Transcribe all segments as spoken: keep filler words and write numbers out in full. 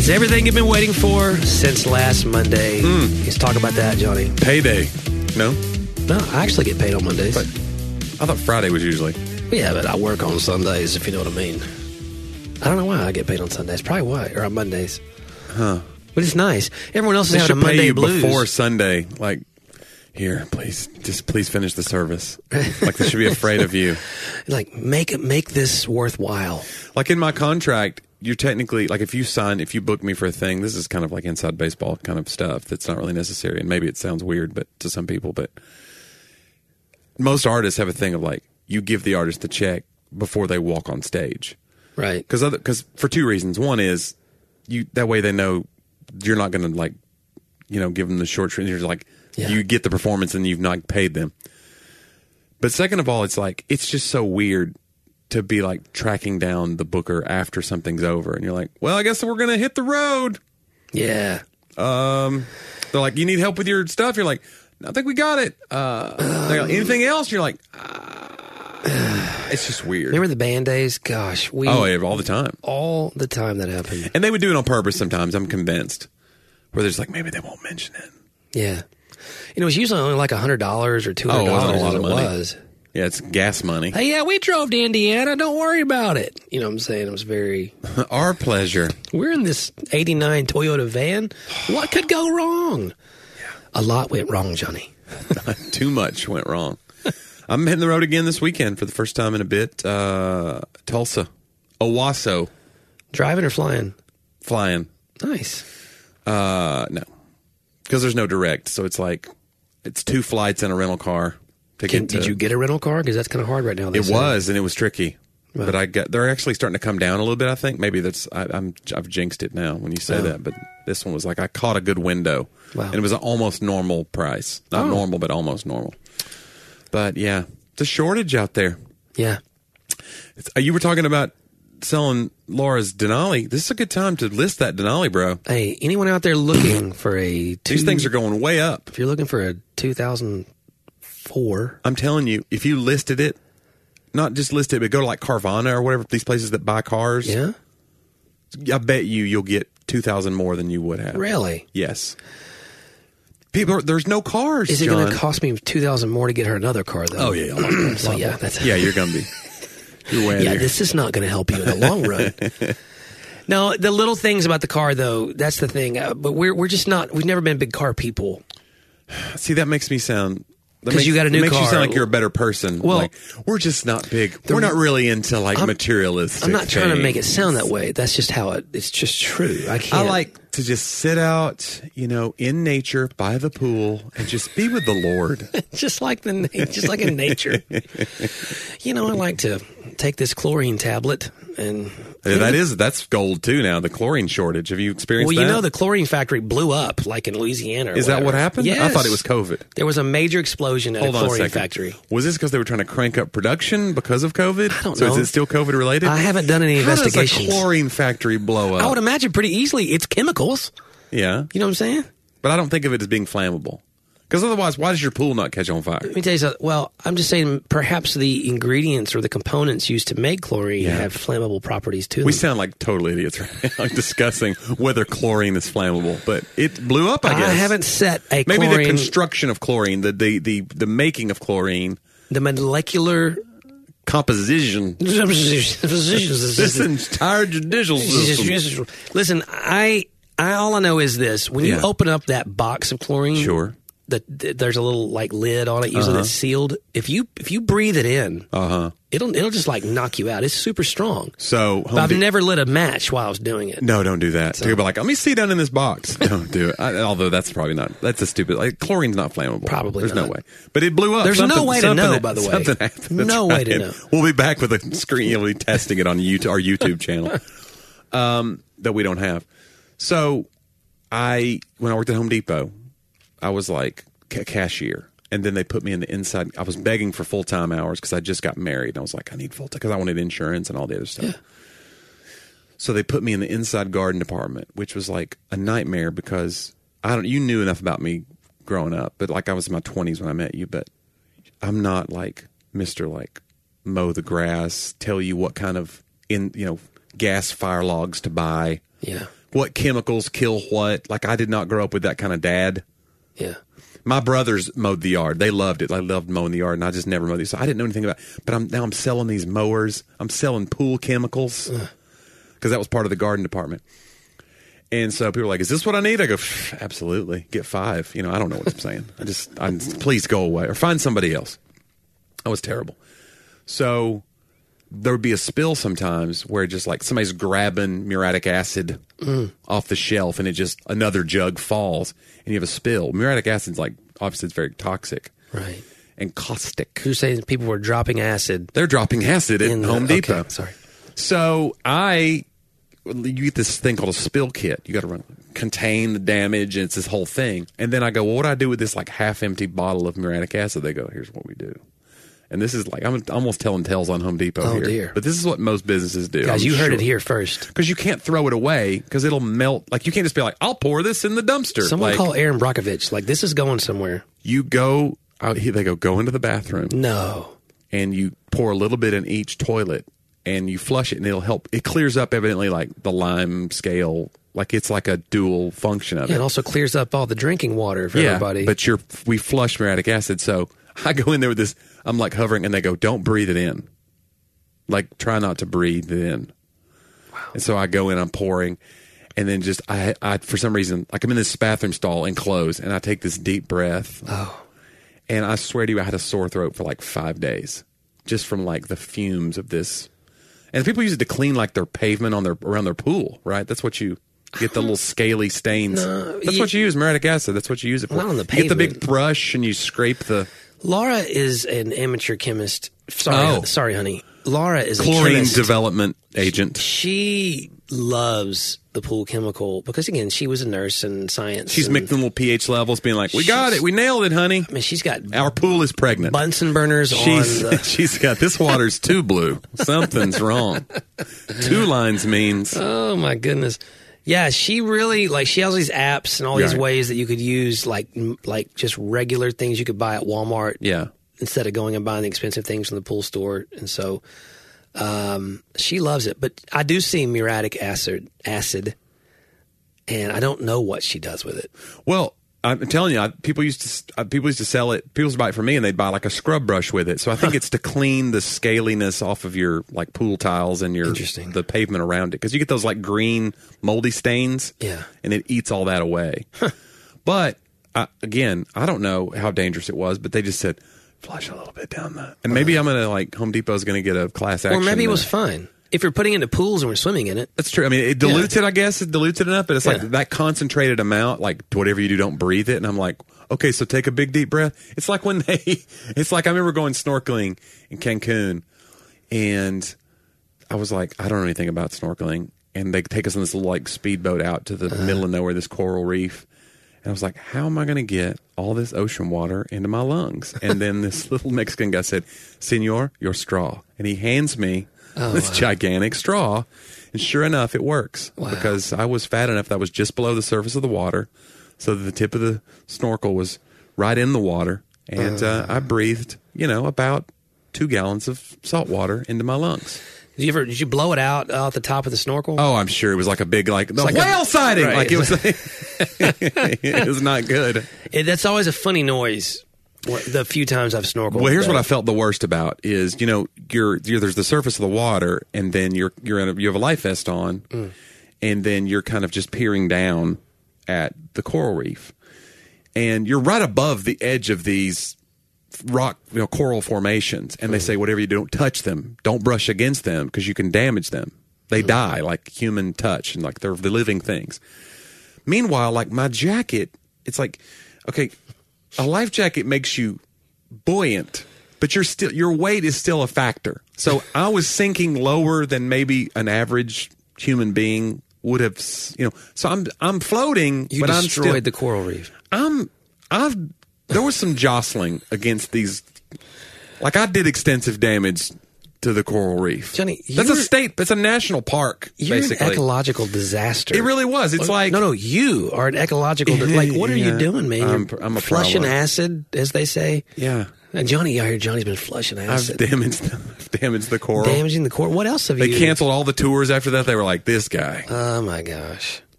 It's everything you've been waiting for since last Monday. Mm. Let's talk about that, Johnny. Payday. No? No, I actually get paid on Mondays. But I thought Friday was usually. Yeah, but I work on Sundays, if you know what I mean. I don't know why I get paid on Sundays. Probably why. Or on Mondays. Huh. But it's nice. Everyone else is They having a should pay Monday you blues. before Sunday. Like, here, please, just please finish the service. Like, they should be afraid of you. Like, make it, make this worthwhile. Like, in my contract, you're technically, like, if you sign, if you book me for a thing, this is kind of like inside baseball kind of stuff that's not really necessary. And maybe it sounds weird but to some people, but most artists have a thing of, like, you give the artist the check before they walk on stage. Right. Because other, because for two reasons. One is, you that way they know you're not going to, like, you know, give them the short shrift. You're like, yeah. You get the performance and you've not paid them. But second of all, it's like, it's just so weird to be like tracking down the booker after something's over. And you're like, well, I guess we're going to hit the road. Yeah. Um, they're like, you need help with your stuff. You're like, I think we got it. Uh, they're like, anything else? You're like, uh, it's just weird. Remember the band days? Gosh. we Oh, yeah, all the time. All the time that happened. And they would do it on purpose sometimes, I'm convinced. Where there's like, maybe they won't mention it. Yeah. You know, it was usually only like one hundred dollars or two hundred dollars. Oh, it wasn't a lot as of it money. was. Yeah, it's gas money. Hey, yeah, we drove to Indiana. Don't worry about it. You know what I'm saying? It was very... Our pleasure. We're in this eighty-nine Toyota van. What could go wrong? Yeah. A lot went wrong, Johnny. Too much went wrong. I'm hitting the road again this weekend for the first time in a bit. Uh, Tulsa. Owasso. Driving or flying? Flying. Nice. Uh, no. Because there's no direct, so it's like, it's two flights and a rental car. To Can, get to, did you get a rental car? Because that's kind of hard right now. It say. was, and it was tricky. Wow. But I get they're actually starting to come down a little bit. I think maybe that's I, I'm I've jinxed it now when you say Oh. that. But this one was like I caught a good window, Wow. and it was an almost normal price, not Oh. normal, but almost normal. But yeah, it's a shortage out there. Yeah. It's, uh, you were talking about selling Laura's Denali. This is a good time to list that Denali, bro. Hey, anyone out there looking for a... Two, These things are going way up. If you're looking for a two thousand four... I'm telling you, if you listed it, not just list it, but go to like Carvana or whatever, these places that buy cars. Yeah? I bet you you'll get two thousand more than you would have. Really? Yes. People, are, there's no cars. Is it John. going to cost me two thousand more to get her another car, though? Oh yeah. a lot more, So, lot yeah, more. that's... yeah. You're gonna be. You're way Yeah, there. this is not going to help you in the long run. No, the little things about the car, though, that's the thing. Uh, but we're we're just not. We've never been big car people. See, that makes me sound. 'Cause you got a new it makes car. you sound like you're a better person. Well, like, we're just not big. We're not really into like I'm- materialistic. I'm not trying to make it things. sound that way. That's just how it. It's just true. I I can't. like to just sit out, you know, in nature by the pool and just be with the Lord. just like the na- just like in nature. You know, I like to take this chlorine tablet and. Yeah, that is that's gold too now. The chlorine shortage. Have you experienced Well, that? you know, the chlorine factory blew up, like in Louisiana. Or is that whatever. what happened? Yes. I thought it was COVID. There was a major explosion at Hold a on a chlorine second. factory. Was this because they were trying to crank up production because of COVID? I don't so know. is it still COVID related? I haven't done any How investigations. does a chlorine factory blow up? I would imagine pretty easily. It's chemicals. yeah, You know what I'm saying? but I don't think of it as being flammable. Because otherwise, why does your pool not catch on fire? Let me tell you something. Well, I'm just saying perhaps the ingredients or the components used to make chlorine Yeah. have flammable properties to them. We sound like total idiots right now discussing whether chlorine is flammable, but it blew up. I guess I haven't set a maybe chlorine, the construction of chlorine, the the the, the making of chlorine, the molecular composition. This Listen, entire judicial system. listen, I, I all I know is this: when you Yeah. open up that box of chlorine, Sure. the, the, there's a little like lid on it, usually Uh-huh. that's sealed. If you if you breathe it in, Uh huh. it'll it'll just like knock you out. It's super strong. So But Home I've De- never lit a match while I was doing it. No, don't do that. So, like, let me see down in this box. Don't do it. I, although that's probably not. That's a stupid. Like, chlorine's not flammable. Probably There's not. no way. But it blew up. There's no Something- way to something know, ha- by the way. something happened. That's No way to right. know. We'll be back with a screen. You'll be testing it on YouTube, our YouTube channel um, that we don't have. So, I when I worked at Home Depot, I was like ca- cashier. And then they put me in the inside. I was begging for full time hours because I just got married. And I was like, I need full time because I wanted insurance and all the other stuff. Yeah. So they put me in the inside garden department, which was like a nightmare because I don't. You knew enough about me growing up, but like I was in my twenties when I met you. But I'm not like Mister like mow the grass, tell you what kind of in you know gas fire logs to buy. Yeah. what chemicals kill what. Like, I did not grow up with that kind of dad. Yeah. My brothers mowed the yard. They loved it. I loved mowing the yard, and I just never mowed it. So I didn't know anything about it. But I'm, now I'm selling these mowers. I'm selling pool chemicals because that was part of the garden department. And so people are like, is this what I need? I go, absolutely. Get five. You know, I don't know what I'm saying. I just, I'm, please go away or find somebody else. That was terrible. So there would be a spill sometimes where just like somebody's grabbing muriatic acid mm. off the shelf and it just, another jug falls and you have a spill. Muriatic acid's like, obviously it's very toxic. Right. And caustic. Who's saying people were dropping acid? They're dropping acid at the, Home Depot. Okay, sorry. So I, you get this thing called a spill kit. You got to run, contain the damage, and it's this whole thing. And then I go, well, what do I do with this like half-empty bottle of muriatic acid? They go, here's what we do. And this is like, I'm almost telling tales on Home Depot oh, here. Dear. But this is what most businesses do. Guys, I'm you heard sure. it here first. Because you can't throw it away because it'll melt. Like, you can't just be like, I'll pour this in the dumpster. Someone like, call Aaron Brockovich. Like, this is going somewhere. You go out here, they go, go into the bathroom. No. And you pour a little bit in each toilet and you flush it and it'll help. It clears up evidently like the lime scale. Like, it's like a dual function of yeah, it. It also clears up all the drinking water for yeah, everybody. But you're, we flush muriatic acid. So I go in there with this, I'm like hovering, and they go, don't breathe it in. Like, try not to breathe it in. Wow. And so I go in, I'm pouring, and then just, I, I for some reason, like I'm in this bathroom stall enclosed, and I take this deep breath. Oh. And I swear to you, I had a sore throat for like five days just from like the fumes of this. And people use it to clean like their pavement on their around their pool, right? That's what you get, the little scaly stains. No, That's you, what you use, muriatic acid. That's what you use it for. Not on the you get the pavement. big brush and you scrape the... Laura is an amateur chemist. Sorry, Oh. sorry, honey. Laura is a Chlorine chemist. development agent. She loves the pool chemical because, again, she was a nurse in science. She's and, mixing little pH levels, being like, we got it. We nailed it, honey. I mean, she's got Our pool is pregnant. Bunsen burners She's, on the... she's got, this water's too blue. Something's wrong. Two lines means... Oh, my goodness. Yeah, she really, like, she has these apps and all these Right. ways that you could use, like, m- like just regular things you could buy at Walmart. Yeah. Instead of going and buying the expensive things from the pool store. And so um, she loves it. But I do see muriatic acid, acid, and I don't know what she does with it. Well, I'm telling you, I, people used to uh, people used to sell it. People used to buy it from me, and they'd buy like a scrub brush with it. So I think it's to clean the scaliness off of your like pool tiles and your Interesting. the pavement around it, because you get those like green moldy stains. Yeah. and it eats all that away. But I, again, I don't know how dangerous it was, but they just said flush a little bit down that, and maybe I'm gonna like Home Depot's gonna get a class action. Or maybe it was uh, fine. If you're putting it into pools and we're swimming in it. That's true. I mean, it dilutes Yeah. it, I guess. It dilutes it enough, but it's like Yeah. that concentrated amount, like whatever you do, don't breathe it. And I'm like, okay, so take a big deep breath. It's like when they, it's like I remember going snorkeling in Cancun, and I was like, I don't know anything about snorkeling. And they take us on this little like speedboat out to the uh, middle of nowhere, this coral reef. And I was like, how am I going to get all this ocean water into my lungs? And then this little Mexican guy said, Senor, your straw. And he hands me oh, this wow. gigantic straw. And sure enough, it works. Wow. Because I was fat enough that I was just below the surface of the water. So that the tip of the snorkel was right in the water. And uh, uh, I breathed, you know, about two gallons of salt water into my lungs. Did you ever? Did you blow it out out the top of the snorkel? Oh, I'm sure it was like a big like the like whale a, sighting. Right. Like it was. It was not good. It, that's always a funny noise. The few times I've snorkeled. Well, here's but. what I felt the worst about is you know you're, you're there's the surface of the water, and then you're you're in a, you have a life vest on, mm. and then you're kind of just peering down at the coral reef, and you're right above the edge of these rock, you know, coral formations, and they say whatever you do, don't touch them, don't brush against them because you can damage them. They mm. die like human touch, and like they're the living things. Meanwhile, like my jacket, it's like, okay, a life jacket makes you buoyant, but you're still your weight is still a factor. So I was sinking lower than maybe an average human being would have, you know. So I'm I'm floating, you but I'm destroyed still, the coral reef. I'm I've. There was some jostling against these. Like, I did extensive damage to the coral reef. Johnny, that's a state, that's a national park, you're basically. An ecological disaster. It really was. It's oh, like. No, no, you are an ecological. Like, what are yeah, you doing, man? I'm, You're I'm a flushing problem. acid, as they say. Yeah. And Johnny, I hear Johnny's been flushing acid. I've damaged, I've damaged the coral. Damaging the coral. What else have they you? They canceled all the tours after that. They were like, this guy. Oh, my gosh.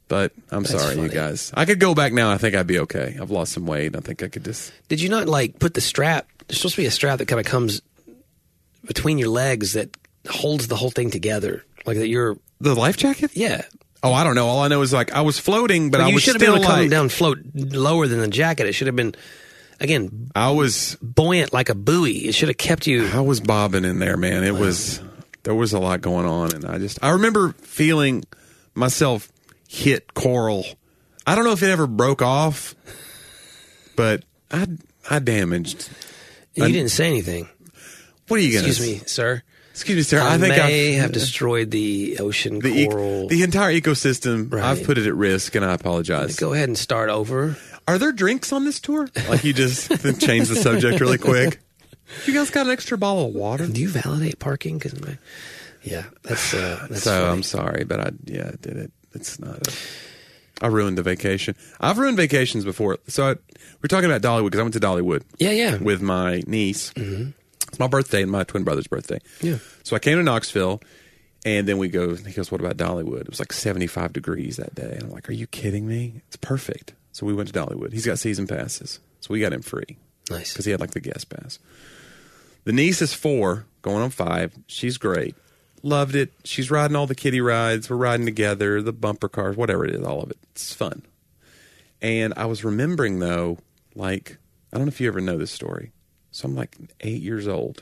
But I'm That's sorry, funny. you guys. I could go back now. I think I'd be okay. I've lost some weight. I think I could just. Did you not like put the strap? There's supposed to be a strap that kind of comes between your legs that holds the whole thing together, like that. You're The life jacket? yeah. Oh, I don't know. All I know is like I was floating, but Well, I you was should have still been able to come like down, float lower than the jacket. It should have been, again, I was buoyant like a buoy. It should have kept you. I was bobbing in there, man. It was there was a lot going on, and I just I remember feeling myself hit coral. I don't know if it ever broke off, but I I damaged. You I- didn't say anything. What are you going to? Excuse me, sir. Excuse me, sir. I, I, think may I've, have destroyed the ocean the, e- coral. the entire ecosystem. Right. I've put it at risk, and I apologize. Go ahead and start over. Are there drinks on this tour? Like you just change the subject really quick. You guys got an extra bottle of water? Do you validate parking? Because yeah, that's uh, that's so funny. I'm sorry, but I yeah I did it. It's not. A, I ruined the vacation. I've ruined vacations before. So I, we're talking about Dollywood because I went to Dollywood. Yeah, yeah. With my niece. Mm-hmm. It's my birthday and my twin brother's birthday. Yeah. So I came to Knoxville, and then we go. He goes, "What about Dollywood?" It was like seventy-five degrees that day, and I'm like, "Are you kidding me? It's perfect." So we went to Dollywood. He's got season passes, so we got him free. Nice. Because he had like the guest pass. The niece is four, going on five. She's great. Loved it. She's riding all the kiddie rides. We're riding together, the bumper cars, whatever it is, all of it. It's fun. And I was remembering, though, like, I don't know if you ever know this story. So I'm like eight years old.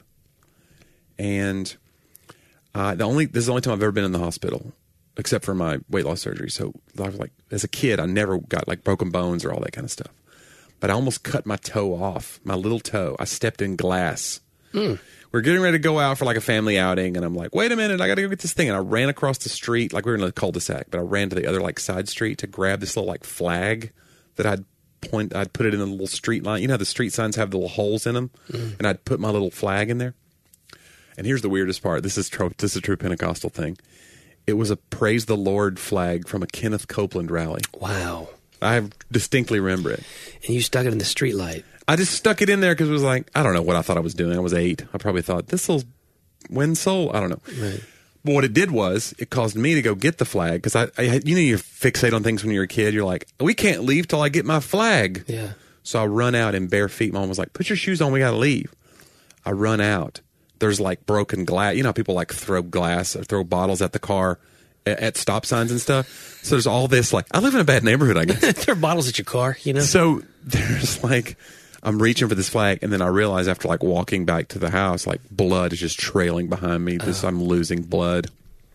And uh, the only this is the only time I've ever been in the hospital, except for my weight loss surgery. So I was like, as a kid, I never got like broken bones or all that kind of stuff. But I almost cut my toe off, my little toe. I stepped in glass. Mm. We're getting ready to go out for like a family outing, and I'm like, wait a minute, I got to go get this thing. And I ran across the street, like we were in a cul-de-sac, but I ran to the other like side street to grab this little like flag that I'd point, I'd put it in a little street line. You know how the street signs have the little holes in them? Mm. And I'd put my little flag in there. And here's the weirdest part. This is true, this is a true Pentecostal thing. It was a Praise the Lord flag from a Kenneth Copeland rally. Wow. I distinctly remember it. And you stuck it in the street light. I just stuck it in there because it was like, I don't know what I thought I was doing. I was eight. I probably thought, this will win soul. I don't know. Right. But what it did was, it caused me to go get the flag because I, I, you know, you fixate on things when you're a kid. You're like, we can't leave till I get my flag. Yeah. So I run out in bare feet. Mom was like, put your shoes on. We got to leave. I run out. There's like broken glass. You know how people like throw glass or throw bottles at the car at, at stop signs and stuff. So there's all this like, I live in a bad neighborhood, I guess. There are bottles at your car, you know? So there's like, I'm reaching for this flag, and then I realize after like walking back to the house, like blood is just trailing behind me. Just I'm losing blood.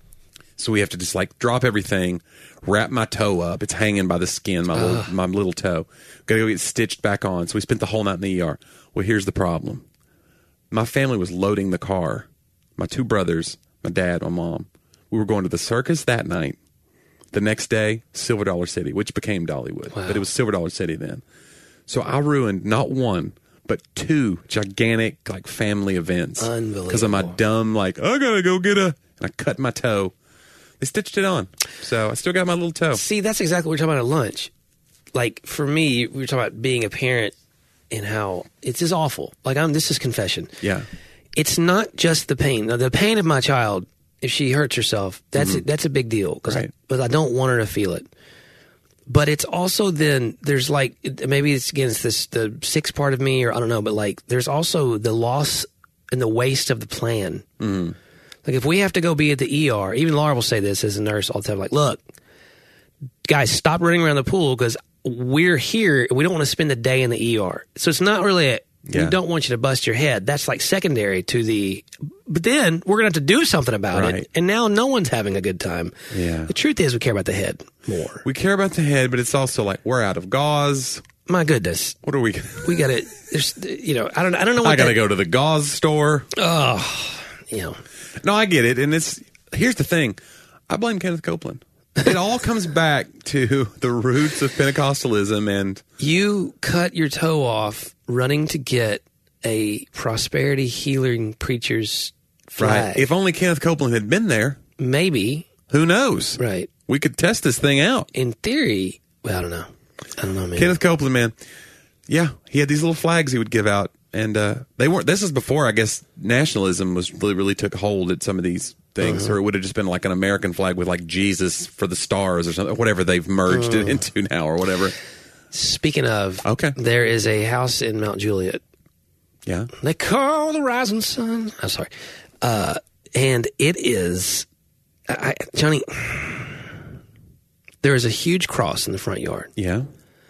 So we have to just like drop everything, wrap my toe up. It's hanging by the skin, my little, my little toe. Got to go get stitched back on. So we spent the whole night in the E R. Well, here's the problem. My family was loading the car. My two brothers, my dad, my mom. We were going to the circus that night. The next day, Silver Dollar City, which became Dollywood. Wow. But it was Silver Dollar City then. So I ruined not one, but two gigantic like family events. Unbelievable. Because of my dumb, like, I got to go get a... And I cut my toe. They stitched it on. So I still got my little toe. See, that's exactly what we were talking about at lunch. Like, for me, we were talking about being a parent and how it's just awful. Like, I'm. This is confession. Yeah. It's not just the pain. Now, the pain of my child, if she hurts herself, that's Mm-hmm. a, that's a big deal. Because Right. I, but I don't want her to feel it. But it's also then, there's like, maybe it's, again, it's this, the sixth part of me, or I don't know, but like, there's also the loss and the waste of the plan. Mm-hmm. Like, if we have to go be at the E R, even Laura will say this as a nurse all the time, like, look, guys, stop running around the pool because we're here. We don't want to spend the day in the E R. So it's not really a, Yeah. we don't want you to bust your head. That's like secondary to the, but then we're going to have to do something about Right. it. And now no one's having a good time. Yeah. The truth is we care about the head more. We care about the head, but it's also like, we're out of gauze. My goodness. What are we... We got to, there's, you know, I don't, I don't know what I got to that- go to the gauze store. Oh, you know. No, I get it. And it's... Here's the thing. I blame Kenneth Copeland. It all comes back to the roots of Pentecostalism and... You cut your toe off running to get a prosperity healing preacher's flag. Right. If only Kenneth Copeland had been there, Maybe. who knows? Right. We could test this thing out. In theory, well, I don't know. I don't know, man. Kenneth Copeland, man. Yeah, he had these little flags he would give out. And uh, they weren't... This is before, I guess, nationalism was really, really took hold at some of these things, Uh-huh. or it would have just been like an American flag with like Jesus for the stars or something, whatever they've merged Uh. it into now or whatever. Speaking of, Okay. there is a house in Mount Juliet. Yeah. They call the rising sun. I'm sorry. Uh, and it is, I, Johnny, there is a huge cross in the front yard. Yeah.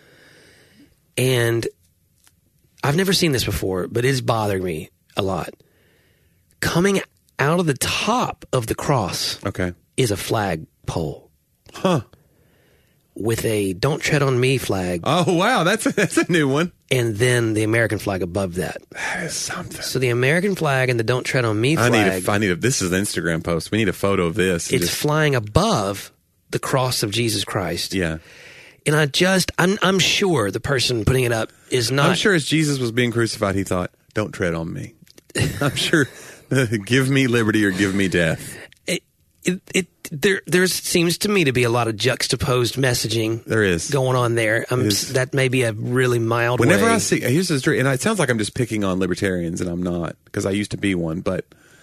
And I've never seen this before, but it is bothering me a lot. Coming out of the top of the cross Okay. is a flag pole. Huh. With a "Don't Tread on Me" flag, Oh, wow. That's a, that's a new one. and then the American flag above that. That is something. So the American flag and the "Don't Tread on Me" I flag, need a, I need a, this is an Instagram post. We need a photo of this. it's Just- flying above the cross of Jesus Christ. yeah. And I just, I'm, I'm sure the person putting it up is not. I'm sure as Jesus was being crucified, he thought, don't tread on me. I'm sure, give me liberty or give me death. It, it, it, there, there seems to me to be a lot of juxtaposed messaging. There is. going on there. Um, is. That may be a really mild Whenever way. I see, here's the truth, and it sounds like I'm just picking on libertarians, and I'm not, because I used to be one, but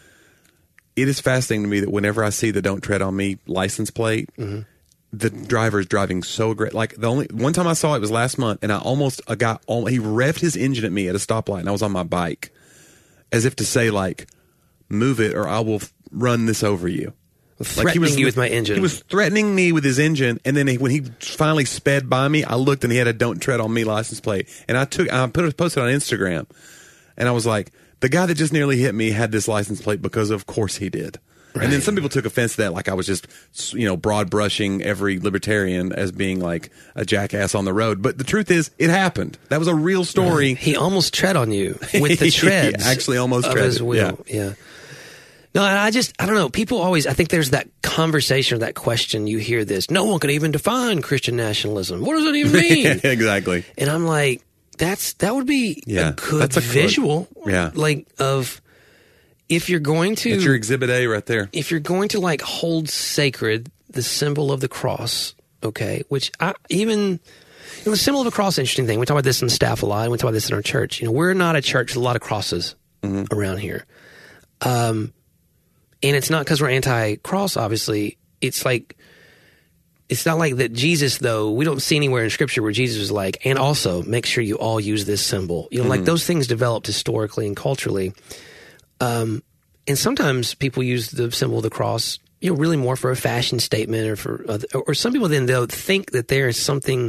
it is fascinating to me that whenever I see the "Don't Tread on Me" license plate, Mm-hmm. the driver is driving so great. Like the only one time I saw it was last month, and I almost a guy he revved his engine at me at a stoplight, and I was on my bike, as if to say like, "Move it, or I will f- run this over you." Threatening you with my engine. He was threatening me with his engine, and then he, when he finally sped by me, I looked and he had a "Don't Tread on Me" license plate, and I took I put it posted on Instagram, and I was like, the guy that just nearly hit me had this license plate because of course he did. Right. And then some people took offense to that, like I was just, you know, broad brushing every libertarian as being like a jackass on the road. But the truth is, it happened. That was a real story. Right. He almost tread on you with the treads. He actually almost of treaded, his wheel. Yeah. yeah. No, I just, I don't know. People always, I think there's that conversation or that question. You hear this. No one could even define Christian nationalism. What does it even mean? Exactly. And I'm like, that's, that would be yeah, a good that's a visual. Good, yeah. Like of, if you're going to, that's your exhibit A right there. If you're going to like hold sacred the symbol of the cross, okay, which I even, you know, the symbol of the cross is an interesting thing. We talk about this in the staff a lot, and we talk about this in our church. You know, we're not a church with a lot of crosses mm-hmm. around here. Um, and it's not because we're anti-cross, obviously. It's like, it's not like that Jesus, though, we don't see anywhere in Scripture where Jesus was like, and also make sure you all use this symbol. You know, mm-hmm. like those things developed historically and culturally. Um, and sometimes people use the symbol of the cross, you know, really more for a fashion statement or for, other, or some people then they'll think that there is something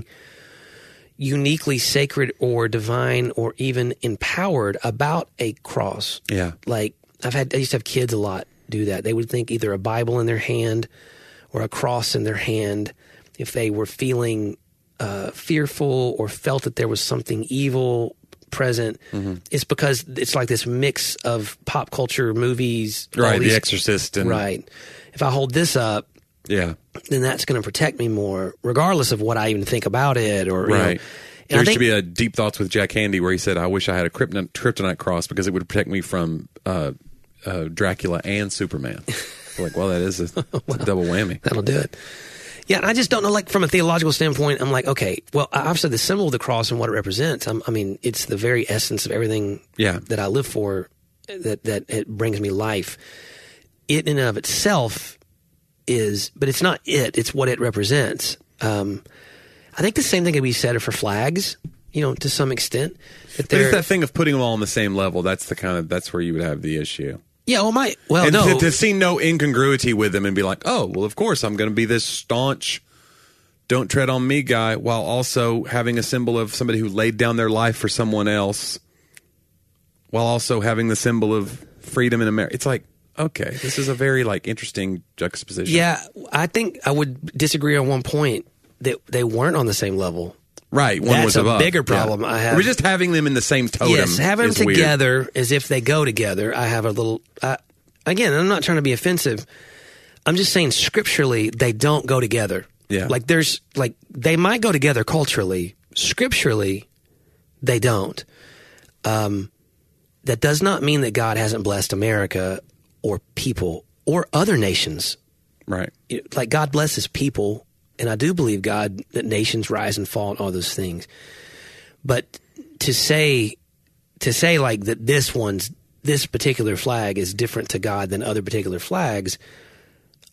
uniquely sacred or divine or even empowered about a cross. Yeah. Like I've had, I used to have kids a lot do that. They would think either a Bible in their hand or a cross in their hand if they were feeling uh, fearful or felt that there was something evil present. Mm-hmm. It's because it's like this mix of pop culture movies, right? These, The Exorcist, and right. If I hold this up, yeah, then that's going to protect me more, regardless of what I even think about it. Or right. You know, there used think, to be a Deep Thoughts with Jack Handy where he said, "I wish I had a kryptonite, kryptonite cross because it would protect me from uh, uh, Dracula and Superman." Like, well, that is a, well, a double whammy. That'll do it. Yeah, and I just don't know, like, from a theological standpoint, I'm like, okay, well, obviously the symbol of the cross and what it represents, I'm, I mean, it's the very essence of everything yeah. that I live for, that, that it brings me life. It in and of itself is, but it's not it, it's what it represents. Um, I think the same thing can be said for flags, you know, to some extent. That but it's that thing of putting them all on the same level. That's the kind of, that's where you would have the issue. Yeah, well, my well, and no, to, to see no incongruity with them and be like, oh, well, of course I'm going to be this staunch, don't tread on me guy, while also having a symbol of somebody who laid down their life for someone else, while also having the symbol of freedom in America. It's like, okay, this is a very like interesting juxtaposition. Yeah, I think I would disagree on one point that they weren't on the same level. Right, one That's was a above. bigger problem yeah. I have. We're just having them in the same totem. Yes, having them is together weird. as if they go together. I have a little. Uh, again, I'm not trying to be offensive. I'm just saying scripturally they don't go together. Yeah, like there's like they might go together culturally. Scripturally, they don't. Um, that does not mean that God hasn't blessed America or people or other nations. Right, like God blesses people. And I do believe God, that nations rise and fall and all those things. But to say, to say like that this one's, this particular flag is different to God than other particular flags,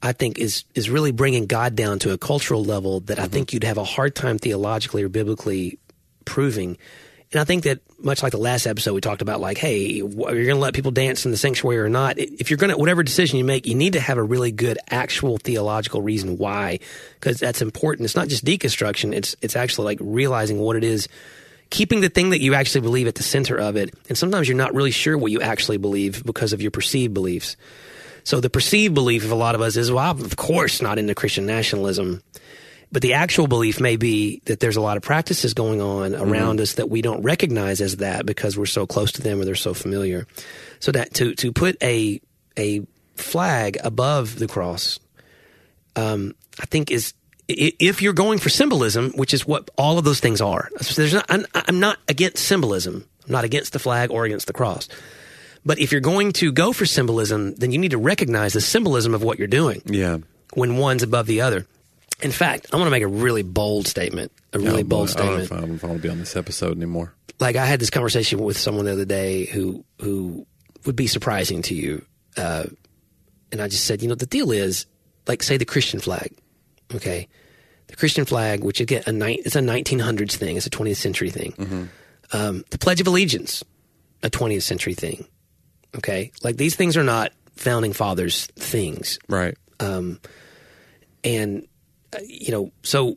I think is is really bringing God down to a cultural level that mm-hmm. I think you'd have a hard time theologically or biblically proving. And I think that much like the last episode we talked about, like, hey, you're going to let people dance in the sanctuary or not. If you're going to, whatever decision you make, you need to have a really good actual theological reason why, because that's important. It's not just deconstruction. It's, it's actually like realizing what it is, keeping the thing that you actually believe at the center of it. And sometimes you're not really sure what you actually believe because of your perceived beliefs. So the perceived belief of a lot of us is, well, I'm of course not into Christian nationalism. But the actual belief may be that there's a lot of practices going on around mm-hmm. us that we don't recognize as that because we're so close to them or they're so familiar. So that to, to put a a flag above the cross, um, I think is, if you're going for symbolism, which is what all of those things are. So there's not, I'm, I'm not against symbolism. I'm not against the flag or against the cross. But if you're going to go for symbolism, then you need to recognize the symbolism of what you're doing. Yeah. When one's above the other. In fact, I'm going to make a really bold statement. A really oh, bold boy. statement. I don't know if I want to be on this episode anymore. Like, I had this conversation with someone the other day who who would be surprising to you. Uh, and I just said, you know, the deal is, like, say the Christian flag. Okay? The Christian flag, which again, a ni- it's a nineteen hundreds thing. It's a twentieth century thing. Mm-hmm. Um, the Pledge of Allegiance, a twentieth century thing. Okay? Like, these things are not founding fathers' things. Right. Um, and, uh, you know, so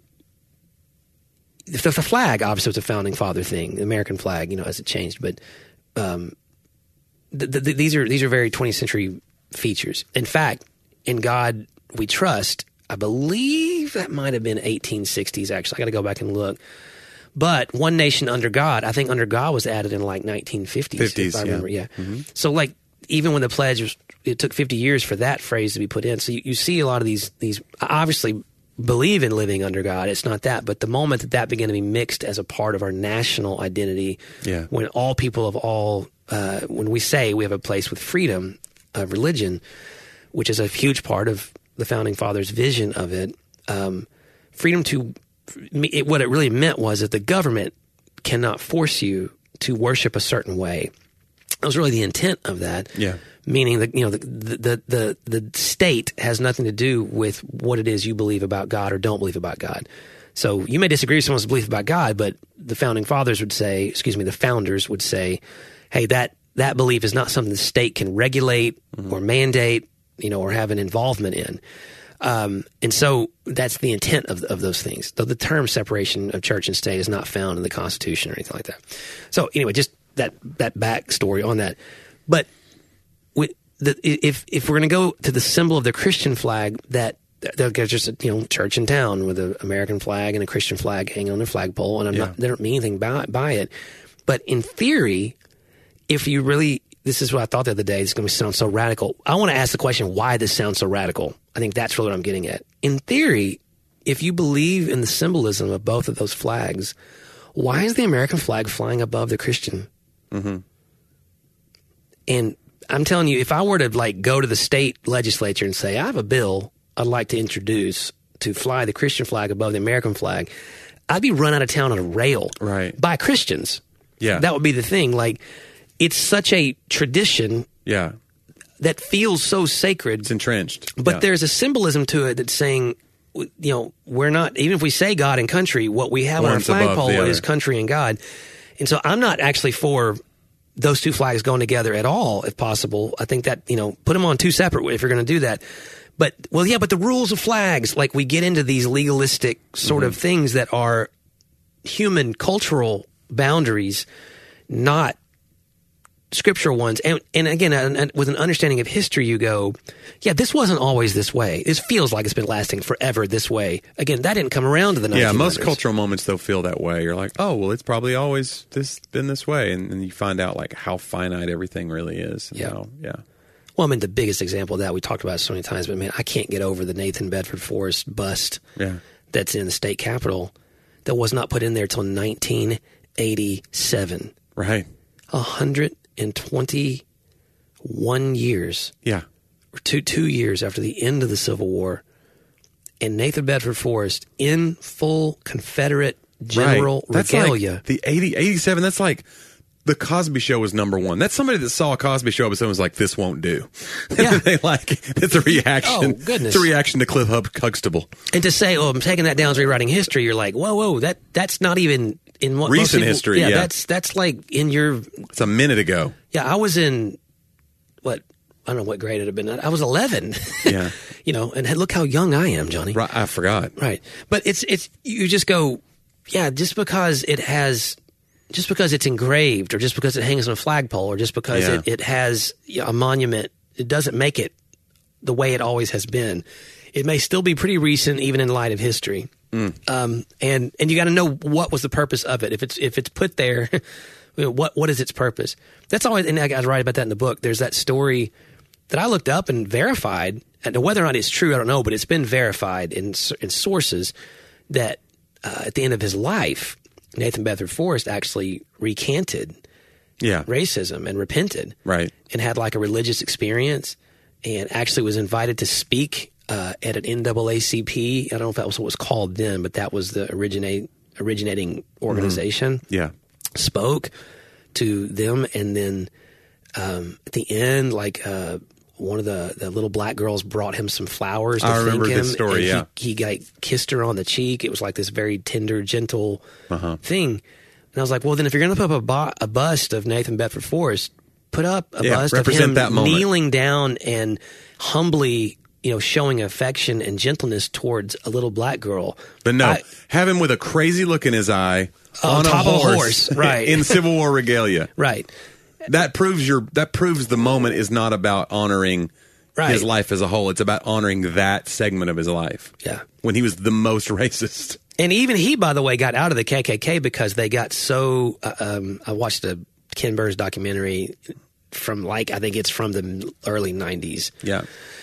the, the flag, obviously, was a founding father thing. The American flag, you know, as it changed. But um, the, the, these are these are very twentieth century features. In fact, in God We Trust, I believe that might have been eighteen sixties, actually. I got to go back and look. But One Nation Under God, I think Under God was added in like nineteen fifties, fifties, if I remember. yeah. Yeah. Mm-hmm. So like even when the pledge was, it took fifty years for that phrase to be put in. So you, you see a lot of these, these I obviously believe in living under God. It's not that. But the moment that that began to be mixed as a part of our national identity, yeah. when all people of all, uh, when we say we have a place with freedom of religion, which is a huge part of the Founding Fathers' vision of it, um, freedom to It, what it really meant was that the government cannot force you to worship a certain way. That was really the intent of that. Yeah. Meaning that, you know, the, the, the, the state has nothing to do with what it is you believe about God or don't believe about God. So you may disagree with someone's belief about God, but the Founding Fathers would say, excuse me, the founders would say, hey, that, that belief is not something the state can regulate mm-hmm. or mandate, you know, or have an involvement in. Um, and so that's the intent of, of those things. Though the term separation of church and state is not found in the Constitution or anything like that. So anyway, just that, that backstory on that. But with the, if, if we're going to go to the symbol of the Christian flag, that there's just a, you know, church in town with an American flag and a Christian flag hanging on their flagpole, and I'm yeah. not, they don't mean anything by, by it. But in theory, if you really, this is what I thought the other day, it's going to sound so radical. I want to ask the question, why this sounds so radical? I think that's really what I'm getting at. In theory, if you believe in the symbolism of both of those flags, why is the American flag flying above the Christian? Mm-hmm. And I'm telling you, if I were to like go to the state legislature and say, I have a bill I'd like to introduce to fly the Christian flag above the American flag, I'd be run out of town on a rail right. by Christians. Yeah. That would be the thing. Like, it's such a tradition. Yeah. That feels so sacred. It's entrenched. But yeah. there's a symbolism to it that's saying, you know, we're not, even if we say God and country, what we have One's on our flagpole is other. country and God. And so I'm not actually for those two flags going together at all, if possible. I think that, you know, put them on two separate if you're going to do that. But, well, yeah, but the rules of flags, like we get into these legalistic sort mm-hmm. of things that are human cultural boundaries, not scriptural ones. And, and again, and, and with an understanding of history, you go, yeah, this wasn't always this way. This feels like it's been lasting forever this way. Again, that didn't come around to the nineteen hundreds. Yeah, most cultural moments, though, feel that way. You're like, oh, well, it's probably always this been this way. And, and you find out, like, how finite everything really is. Yeah. How, yeah. Well, I mean, the biggest example of that, we talked about it so many times, but man, I can't get over the Nathan Bedford Forrest bust yeah. that's in the state capitol that was not put in there till nineteen eighty-seven. Right. one hundred twenty-one years. Yeah. Or two, two years after the end of the Civil War. And Nathan Bedford Forrest in full Confederate general right. That's regalia. Like the eighty, eighty-seven, that's like the Cosby Show was number one. That's somebody that saw a Cosby Show episode and was like, this won't do. Yeah. They like, it's a reaction. Oh, goodness. It's a reaction to Cliff Hug- Huxtable. And to say, oh, I'm taking that down as rewriting history, you're like, whoa, whoa, that that's not even in what most Recent people- history, yeah. That's, that's like in your, It's a minute ago. yeah, I was in, what, I don't know what grade it had been. I was eleven. Yeah. You know, and look how young I am, Johnny. Right, I forgot. Right. But it's, it's, you just go, yeah, just because it has, just because it's engraved or just because it hangs on a flagpole or just because Yeah. it, it has you know, a monument, it doesn't make it the way it always has been. It may still be pretty recent, even in light of history. Mm. Um, and, and you got to know what was the purpose of it. If it's, if it's put there, you know, what, what is its purpose? That's always, and I write about that in the book. There's that story that I looked up and verified, and whether or not it's true, I don't know, but it's been verified in, in sources that uh, at the end of his life, Nathan Bedford Forrest actually recanted Yeah. racism and repented. Right. And had like a religious experience and actually was invited to speak uh, at an N double A C P. I don't know if that was what was called then, but that was the originate, originating organization. Mm-hmm. Yeah. Spoke to them, and then um, at the end, like uh, one of the, the little black girls brought him some flowers to I thank remember him. this story, and yeah. He, he like, kissed her on the cheek. It was like this very tender, gentle Uh-huh. thing. And I was like, well, then if you're going to put up a, bu- a bust of Nathan Bedford Forrest, put up a Yeah, bust of represent him that moment. kneeling down and humbly, you know, showing affection and gentleness towards a little black girl. But no, I- have him with a crazy look in his eye On on top a of a horse, horse, right. in Civil War regalia. right. That proves your that proves the moment is not about honoring Right. his life as a whole. It's about honoring that segment of his life. Yeah. When he was the most racist. And even he, by the way, got out of the K K K because they got so. Uh, um, I watched a Ken Burns documentary from like I think it's from the early nineties. Yeah.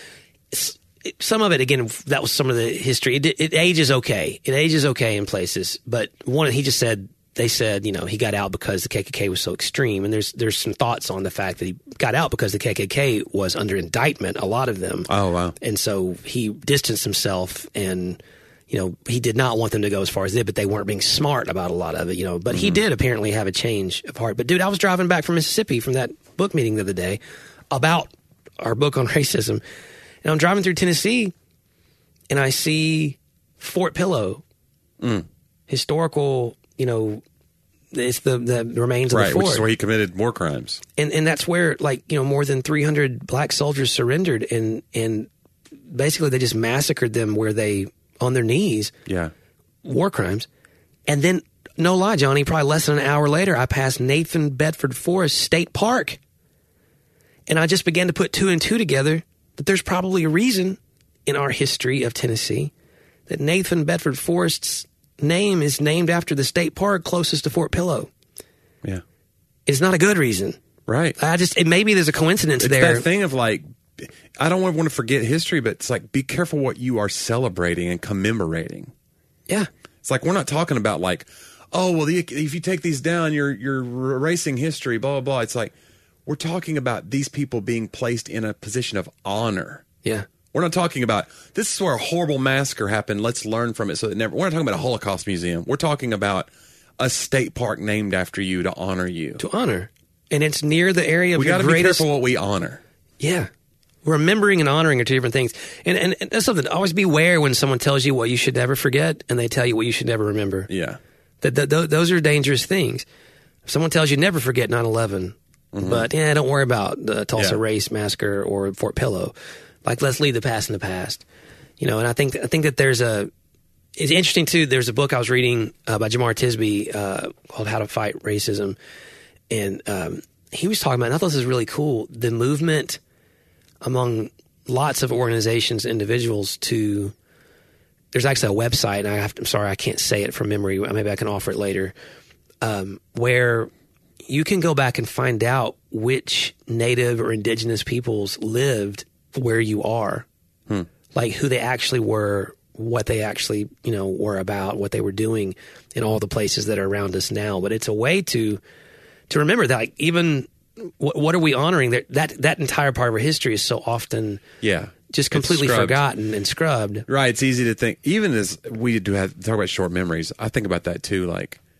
It's, it, some of it again, that was some of the history. It, it ages okay. It ages okay in places, but one he just said they said you know he got out because the K K K was so extreme, and there's there's some thoughts on the fact that he got out because the K K K was under indictment, a lot of them. Oh, wow. And so he distanced himself and. You know, he did not want them to go as far as they did, but they weren't being smart about a lot of it, you know. But mm-hmm. he did apparently have a change of heart. But, dude, I was driving back from Mississippi from that book meeting the other day about our book on racism. And I'm driving through Tennessee, and I see Fort Pillow, mm. historical, you know, it's the, the remains of right, the fort. Which is where he committed war crimes. And and that's where, like, you know, more than three hundred black soldiers surrendered. And, and basically they just massacred them where they... on their knees, yeah, war crimes. And then, no lie, Johnny, probably less than an hour later, I passed Nathan Bedford Forrest State Park. And I just began to put two and two together that there's probably a reason in our history of Tennessee that Nathan Bedford Forrest's name is named after the state park closest to Fort Pillow. Yeah. It's not a good reason. Right. I just, it, maybe there's a coincidence it's there. That thing of like, I don't want to forget history, but it's like, be careful what you are celebrating and commemorating. Yeah. It's like, we're not talking about like, oh, well, the, if you take these down, you're, you're erasing history, blah, blah, blah. It's like, we're talking about these people being placed in a position of honor. Yeah. We're not talking about, this is where a horrible massacre happened. Let's learn from it. So that never, we're not talking about a Holocaust museum. We're talking about a state park named after you to honor you. To honor. And it's near the area of we your got to greatest... be careful what we honor. Yeah. Remembering and honoring are two different things. And, and, and that's something. Always beware when someone tells you what you should never forget and they tell you what you should never remember. Yeah. That, that, th- those are dangerous things. If someone tells you never forget nine eleven, mm-hmm. but yeah, don't worry about the Tulsa yeah. Race Massacre or Fort Pillow. Like, let's leave the past in the past. You know, and I think I think that there's a. It's interesting too. There's a book I was reading uh, by Jamar Tisby uh, called "How to Fight Racism," and um, he was talking about. And I thought this was really cool. The movement among lots of organizations, individuals to. There's actually a website, and I have to, I'm sorry I can't say it from memory. Maybe I can offer it later. Um, where you can go back and find out which native or indigenous peoples lived where you are, hmm. like who they actually were, what they actually, you know, were about, what they were doing in all the places that are around us now. But it's a way to to remember that, like, even what, what are we honoring? That, that that entire part of our history is so often yeah. just completely forgotten and scrubbed. Right. It's easy to think, even as we do have talk about short memories, I think about that too. Like,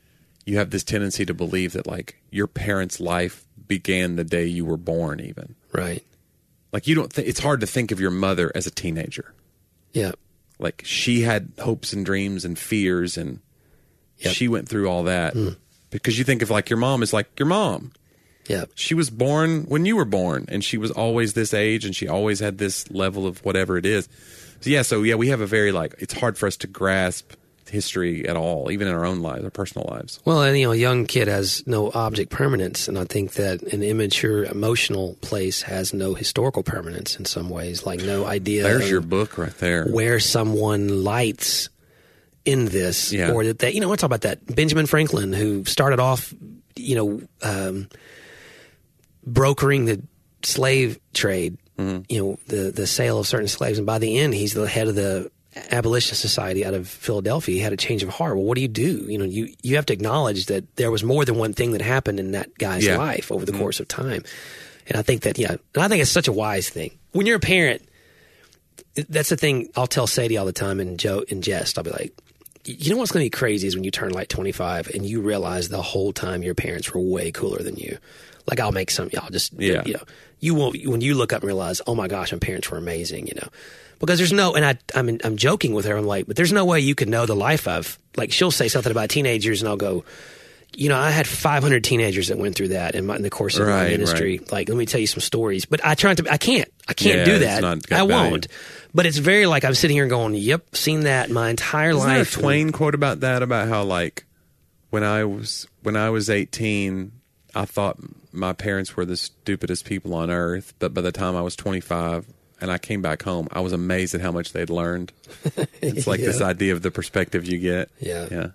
you have this tendency to believe that like your parents' life began the day you were born, even. Right. Like you don't. Th- it's hard to think of your mother as a teenager. Yeah. Like she had hopes and dreams and fears, and yep. she went through all that. Mm. Because you think of like your mom is like your mom. Yeah. She was born when you were born, and she was always this age, and she always had this level of whatever it is. So yeah, so yeah, we have a very like it's hard for us to grasp history at all, even in our own lives, our personal lives. Well, and you know, a young kid has no object permanence, and I think that an immature emotional place has no historical permanence in some ways, like no idea. There's your book right there. Where someone lights in this, yeah. or that they, you know, I talk about that Benjamin Franklin, who started off, you know, um, brokering the slave trade, mm-hmm. you know, the the sale of certain slaves, and by the end, he's the head of the Abolition Society out of Philadelphia. He had a change of heart. Well, what do you do? You know, you, you have to acknowledge that there was more than one thing that happened in that guy's yeah. life over the mm-hmm. course of time. And I think that, yeah, and I think it's such a wise thing. When you're a parent, that's the thing I'll tell Sadie all the time in joke, in jest. I'll be like, you know what's going to be crazy is when you turn like twenty-five and you realize the whole time your parents were way cooler than you. Like I'll make some, y'all just, yeah. you know, you won't, when you look up and realize, oh my gosh, my parents were amazing, you know. Because there's no, and I, I'm, I'm joking with her. I'm like, but there's no way you could know the life of, like, she'll say something about teenagers, and I'll go, you know, I had five hundred teenagers that went through that in, my, in the course of right, my ministry. Right. Like, let me tell you some stories. But I try to, I can't, I can't yeah, do that. I won't. Value. But it's very like I'm sitting here going, yep, seen that my entire Isn't life. There a Twain quote about that, about how like when I was when I was eighteen, I thought my parents were the stupidest people on earth, but by the time I was twenty-five and I came back home, I was amazed at how much they'd learned. It's like yeah. this idea of the perspective you get. Yeah. Yeah.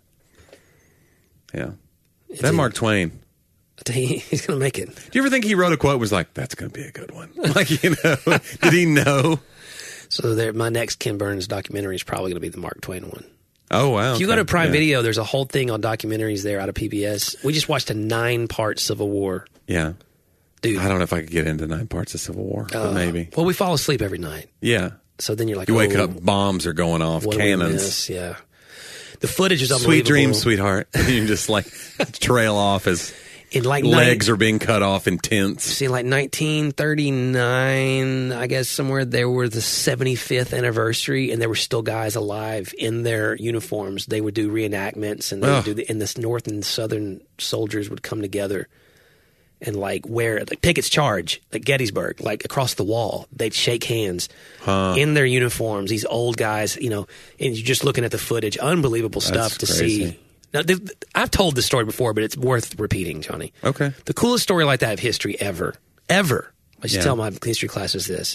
Yeah. It's that Mark Twain. He's going to make it. Do you ever think he wrote a quote was like, that's going to be a good one? Like, you know, did he know? So there, my next Ken Burns documentary is probably going to be the Mark Twain one. Oh, wow. If you okay. go to Prime yeah. Video, there's a whole thing on documentaries there out of P B S. We just watched a nine-part Civil War. Yeah. Dude. I don't know if I could get into nine parts of Civil War, uh, but maybe. Well, we fall asleep every night. Yeah. So then you're like, you wake oh, up, bombs are going off, what cannons. Yeah. The footage is unbelievable. Sweet dreams, sweetheart. You just like trail off as in like legs nine, are being cut off in tents. See, like nineteen thirty-nine, I guess somewhere there were the seventy-fifth anniversary, and there were still guys alive in their uniforms. They would do reenactments, and they oh. would do the, and the North and Southern soldiers would come together and like wear like Pickett's Charge, like Gettysburg, like across the wall. They'd shake hands huh. in their uniforms. These old guys, you know, and you're just looking at the footage. Unbelievable stuff That's to crazy. see. Now, I've told this story before, but it's worth repeating, Johnny. Okay. The coolest story like that of history ever, ever, I should yeah. tell my history classes this,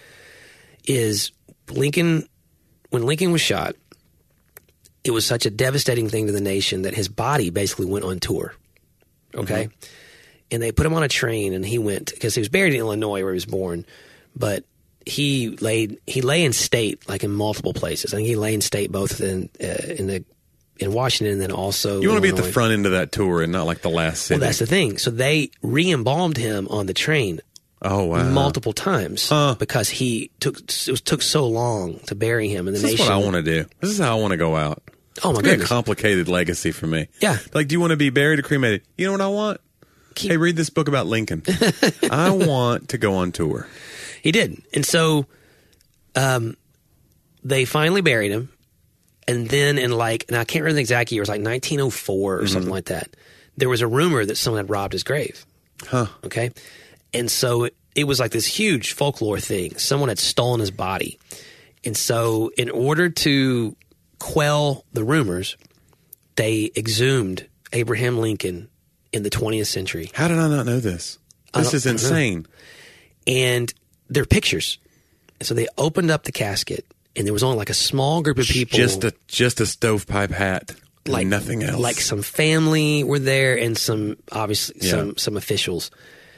is Lincoln, when Lincoln was shot, it was such a devastating thing to the nation that his body basically went on tour. Okay? Mm-hmm. And they put him on a train, and he went, because he was buried in Illinois where he was born, but he laid he lay in state, like in multiple places. I think he lay in state both in uh, in the in Washington and then also You want to be Illinois. at the front end of that tour and not like the last city. Well, that's the thing. So they re-embalmed him on the train oh, wow. multiple times huh. because he took it was, took so long to bury him in the this nation. This is what I want to do. This is how I want to go out. Oh, my it's goodness. a complicated legacy for me. Yeah. Like, do you want to be buried or cremated? You know what I want? Keep- hey, read this book about Lincoln. I want to go on tour. He did. And so um, they finally buried him. And then in like, and I can't remember the exact year, it was like nineteen oh four or mm-hmm. something like that. There was a rumor that someone had robbed his grave. Huh. Okay. And so it, it was like this huge folklore thing. Someone had stolen his body. And so in order to quell the rumors, they exhumed Abraham Lincoln in the twentieth century. How did I not know this? This is insane. And there are pictures. So they opened up the casket, and there was only like a small group of people. Just a just a stovepipe hat, like nothing else. Like some family were there, and some obviously yeah. some some officials.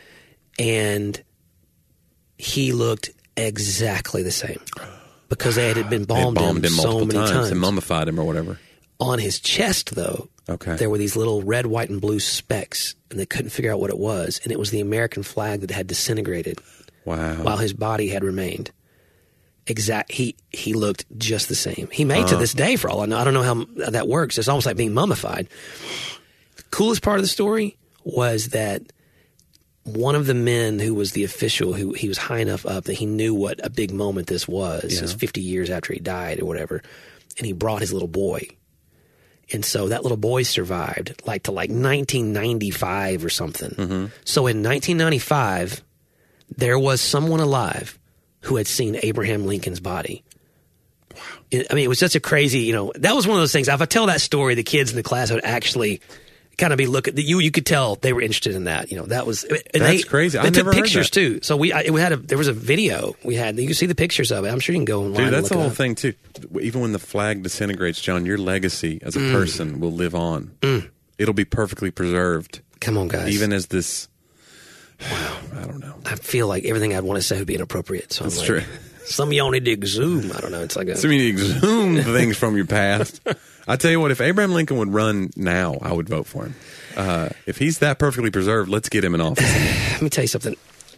And he looked exactly the same because they had been bombed, they bombed him, him so multiple many times, times and mummified him or whatever. On his chest, though, okay. there were these little red, white, and blue specks, and they couldn't figure out what it was. And it was the American flag that had disintegrated wow. while his body had remained. Exact. He he looked just the same. He may uh. to this day, for all I know. I don't know how that works. It's almost like being mummified. coolest part of the story was that one of the men who was the official, who he was high enough up that he knew what a big moment this was. Yeah. It was fifty years after he died or whatever. And he brought his little boy. And so that little boy survived like to like nineteen ninety-five or something. Mm-hmm. So in nineteen ninety-five, there was someone alive who had seen Abraham Lincoln's body. Wow. I mean, it was such a crazy, you know, that was one of those things. If I tell that story, the kids in the class would actually kind of be looking, you you could tell they were interested in that. You know, that was, and That's they, crazy. I They never took heard pictures that. too. So we, I, we had a, there was a video we had, you can see the pictures of it. I'm sure you can go online Dude, and that's look the it whole up. thing too. Even when the flag disintegrates, John, your legacy as a Mm. person will live on. Mm. It'll be perfectly preserved. Come on, guys. Even as this, wow, I don't know. I feel like everything I'd want to say would be inappropriate. So I'm That's like, true. Some of y'all need to exhume. I don't know. It's like a, So you exhume things from your past. I tell you what, if Abraham Lincoln would run now, I would vote for him. Uh, if he's that perfectly preserved, let's get him in office. let me tell you something.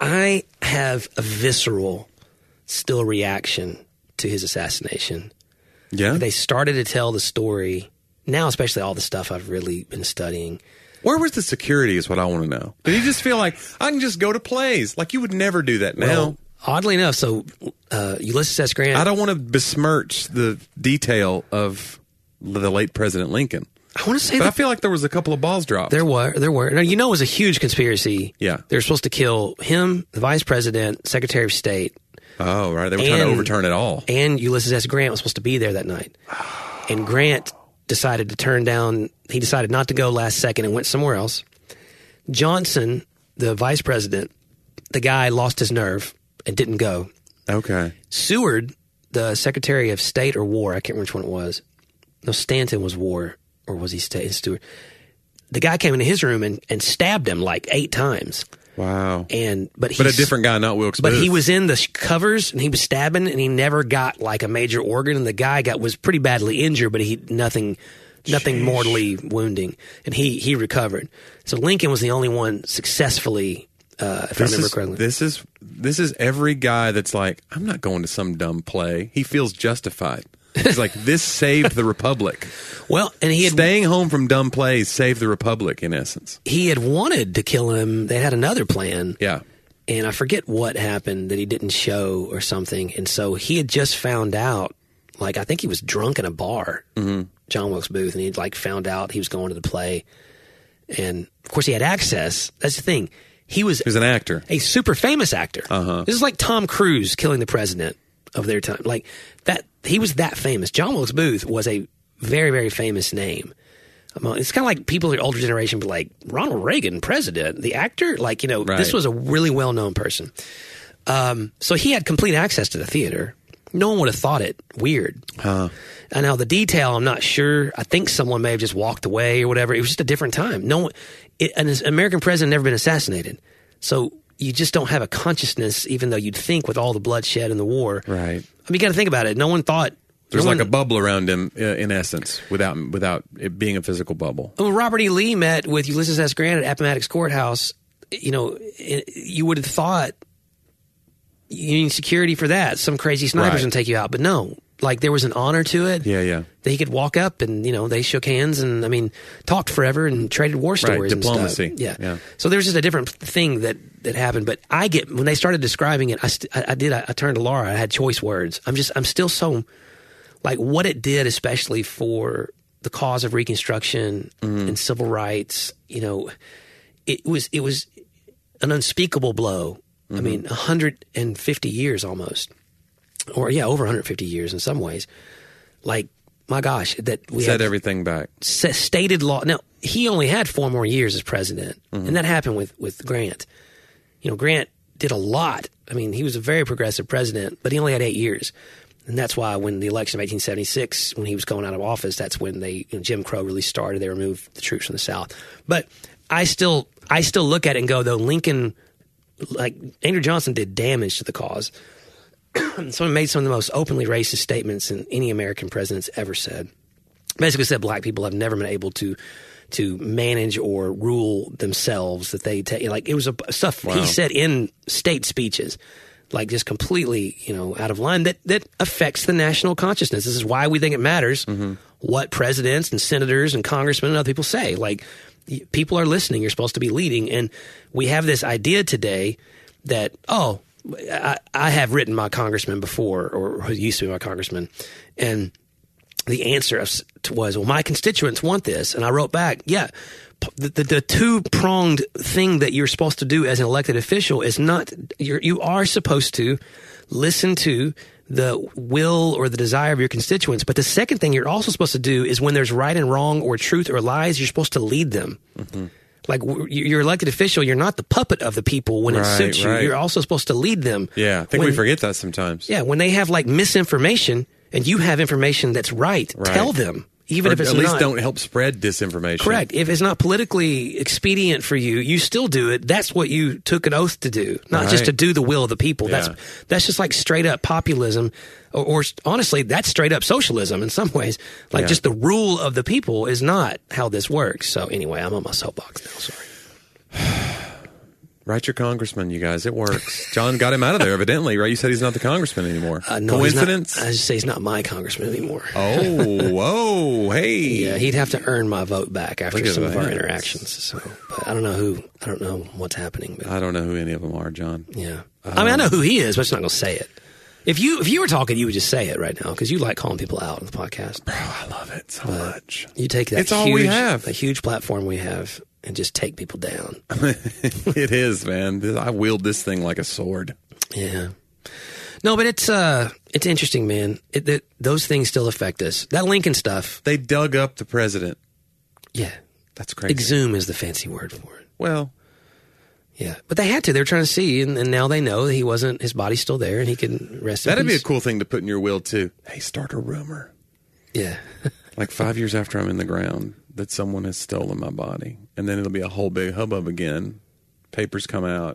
I have a visceral still reaction to his assassination. Yeah? They started to tell the story now, especially all the stuff I've really been studying. Where was the security is what I want to know. Did he just feel like, I can just go to plays? Like you would never do that now. Well, oddly enough, so uh, Ulysses S. Grant. I don't want to besmirch the detail of the late President Lincoln. I want to say But I that feel like there was a couple of balls dropped. there were. There were. Now, you know, it was a huge conspiracy. Yeah. They were supposed to kill him, the vice president, secretary of state, Oh, right. They were trying to And- overturn it all. and Ulysses S. Grant was supposed to be there that night. And Grant decided to turn down, he decided not to go last second and went somewhere else. Johnson, the vice president, the guy lost his nerve and didn't go. Okay. Seward, the secretary of state or war, I can't remember which one it was. No, Stanton was war, or was he state? Stewart. The guy came into his room and, and stabbed him like eight times. Wow. And but But a he's- different guy, not Wilkes But Booth. he was in the sh- covers and he was stabbing and he never got like a major organ. And the guy got was pretty badly injured, but he nothing, nothing Sheesh. mortally wounding, and he he recovered. So Lincoln was the only one successfully, uh, if I This remember is, correctly. this is this is every guy that's like, I'm not going to some dumb play. He feels justified. He's like, this saved the Republic. Well, and he had Staying home from dumb plays saved the Republic, in essence. he had wanted to kill him. They had another plan. Yeah. And I forget what happened that he didn't show or something. And so he had just found out, like, I think he was drunk in a bar, mm-hmm. John Wilkes Booth, and he'd like found out he was going to the play. And of course he had access. That's the thing. He was He was an actor. a super famous actor. Uh-huh. This is like Tom Cruise killing the president of their time. Like that, he was that famous. John Wilkes Booth was a very, very famous name. Among- It's kind of like people in the older generation be like, Ronald Reagan, president, the actor. Like, you know, Right. this was a really well-known person. Um, so he had complete access to the theater. No one would have thought it weird. Huh. And now the detail, I'm not sure. I think someone may have just walked away or whatever. It was just a different time. No one, it, an American president never been assassinated. So you just don't have a consciousness, even though you'd think with all the bloodshed and the war. Right. I mean, you got to think about it. No one thought. There's no like one, a bubble around him, uh, in essence, without without it being a physical bubble. When Robert E. Lee met with Ulysses S. Grant at Appomattox Courthouse, you know, it, you would have thought you need security for that. Some crazy sniper's Right. going to take you out. But no, like there was an honor to it. Yeah, yeah. That he could walk up and, you know, they shook hands and, I mean, talked forever and traded war stories and diplomacy. stuff. Yeah. Yeah. So there was just a different thing that, that happened. But I get, when they started describing it, I, st- I, I did, I, I turned to Laura. I had choice words. I'm just, I'm still so, like what it did, especially for the cause of Reconstruction Mm-hmm. and civil rights, you know, it was, it was an unspeakable blow. I Mm-hmm. mean, one hundred fifty years almost. Or, yeah, over one hundred fifty years in some ways. Like, my gosh, that we Set had everything back. s- stated law. Now, he only had four more years as president, Mm-hmm. and that happened with, with Grant. You know, Grant did a lot. I mean, he was a very progressive president, but he only had eight years. And that's why when the election of eighteen seventy-six, when he was going out of office, that's when they, you know, Jim Crow really started. They removed the troops from the South. But I still, I still look at it and go, though, Lincoln, like Andrew Johnson did damage to the cause. Someone made some of the most openly racist statements in any American president's ever said. Basically said black people have never been able to to manage or rule themselves. That they take like it was a stuff Wow. he said in state speeches, like just completely, you know, out of line. That that affects the national consciousness. This is why we think it matters what presidents and senators and congressmen and other people say. Like people are listening. You're supposed to be leading. And we have this idea today that, oh, I, I have written my congressman before, or who used to be my congressman, and the answer was, well, my constituents want this. And I wrote back, yeah, the, the, the two-pronged thing that you're supposed to do as an elected official is not, you're, you are supposed to listen to the will or the desire of your constituents. But the second thing you're also supposed to do is when there's right and wrong or truth or lies, you're supposed to lead them. Mm-hmm. Like, you're elected official, you're not the puppet of the people when right, it suits you. Right. You're also supposed to lead them. Yeah, I think when, we forget that sometimes. Yeah, when they have, like, misinformation and you have information that's right, right. tell them. Even or if it's at least not, don't help spread disinformation. Correct. If it's not politically expedient for you, you still do it. That's what you took an oath to do, not right. just to do the will of the people. Yeah. That's that's just like straight up populism, or, or honestly, that's straight up socialism in some ways. Like yeah. just the rule of the people is not how this works. So anyway, I'm on my soapbox now. Sorry. Write your congressman, you guys. It works. John got him out of there, evidently, right? You said he's not the congressman anymore. Uh, no, Coincidence? Not, I just say he's not my congressman anymore. Oh, whoa, hey. Yeah, he'd have to earn my vote back after some of our that. interactions. So, but I don't know who. I don't know what's happening. But, I don't know who any of them are, John. Yeah, Um, I mean, I know who he is, but I'm just not going to say it. If you if you were talking, you would just say it right now because you like calling people out on the podcast. Bro, I love it so but much. You take that. It's huge, all we have. A huge platform we have. And just take people down. It is, man. I wield this thing like a sword. Yeah. No, but it's uh, it's interesting, man. It, it, those things still affect us. That Lincoln stuff. They dug up the president. Yeah. That's crazy. Exhume is the fancy word for it. Well. Yeah. But they had to. They were trying to see, and, and now they know that he wasn't, his body's still there, and he can rest in That'd be a peace. cool thing to put in your will, too. Hey, start a rumor. Yeah. Like five years after I'm in the ground, that someone has stolen my body. And then it'll be a whole big hubbub again. Papers come out.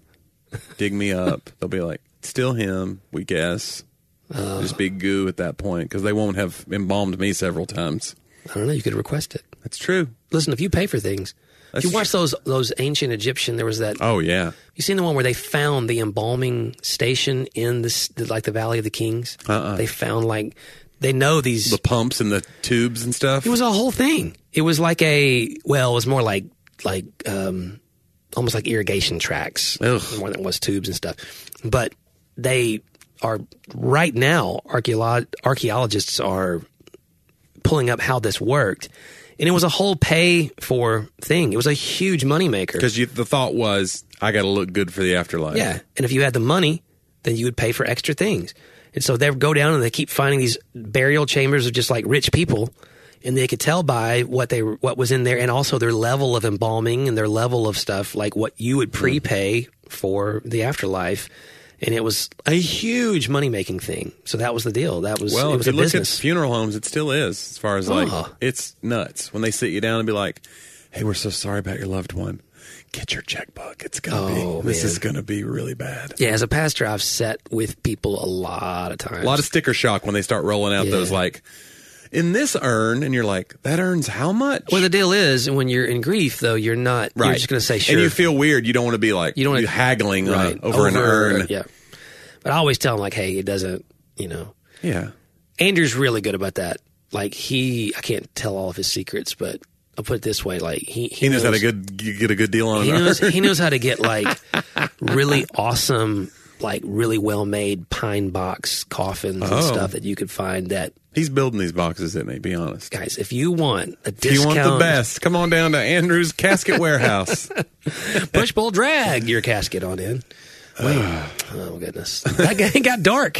Dig me up. They'll be like, still him, we guess. Uh, Just be goo at that point because they won't have embalmed me several times. I don't know. You could request it. That's true. Listen, if you pay for things. That's if you watch those those ancient Egyptian, there was that. Oh, yeah. You seen the one where they found the embalming station in this, like the Valley of the Kings? Uh-uh. They found like. They know these... The pumps and the tubes and stuff? It was a whole thing. It was like a... Well, it was more like... like um, almost like irrigation tracks. Ugh. More than it was tubes and stuff. But they are... Right now, archeolo- archaeologists are pulling up how this worked. And it was a whole pay-for thing. It was a huge moneymaker. Because the thought was, I got to look good for the afterlife. Yeah. And if you had the money, then you would pay for extra things. And so they go down and they keep finding these burial chambers of just like rich people, and they could tell by what they what was in there, and also their level of embalming and their level of stuff, like what you would prepay for the afterlife. And it was a huge money making thing. So that was the deal. That was well, it was if you a look business. at funeral homes, it still is. As far as like, Oh. it's nuts when they sit you down and be like, "Hey, we're so sorry about your loved one. Get your checkbook. It's gonna Oh, be this man. is gonna be really bad." Yeah, as a pastor, I've sat with people a lot of times. A lot of sticker shock when they start rolling out Yeah. those like, in this urn, and you're like, that earns how much? Well, the deal is, when you're in grief, though, you're not. right. You're just going to say sure. And you feel weird. You don't want to be like You don't wanna- you haggling right uh, over, an urn. Yeah, but I always tell them like, hey, it doesn't. You know, Yeah. Andrew's really good about that. Like he, I can't tell all of his secrets, but I'll put it this way: like he He knows how to good get a good deal on He an knows urn. he knows how to get like really awesome, like really well made pine box coffins and Oh. stuff that you could find. That He's building these boxes, isn't he? Be honest. guys, if you want a If discount, you want the best, come on down to Andrew's Casket Warehouse. push pull drag your casket on in. Wait, oh goodness, that guy got dark.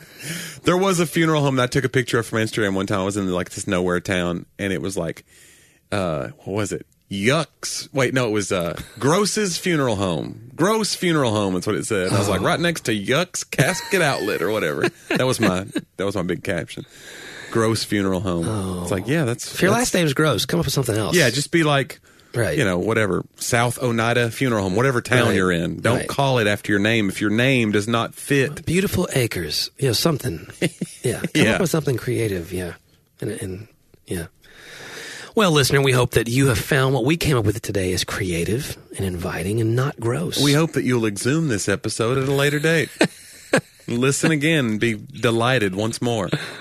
There was a funeral home that I took a picture of from Instagram one time. I was in like this nowhere town, and it was like, uh, what was it? Yucks. Wait, no, it was uh, Gross's Funeral Home. Gross Funeral Home. That's what it said. And I was like, right next to Yucks Casket Outlet or whatever. That was my that was my big caption. Gross Funeral Home. Oh. It's like, yeah, that's If your that's- last name's gross, come up with something else. Yeah, just be like, Right. you know, whatever, South Oneida Funeral Home, whatever town Right. you're in. Don't Right. call it after your name if your name does not fit. Beautiful acres. You know, something. Yeah. Come Yeah. up with something creative. Yeah. And, and yeah. Well, listener, we hope that you have found what we came up with today is creative and inviting and not gross. We hope that you'll exhume this episode at a later date. Listen again and be delighted once more.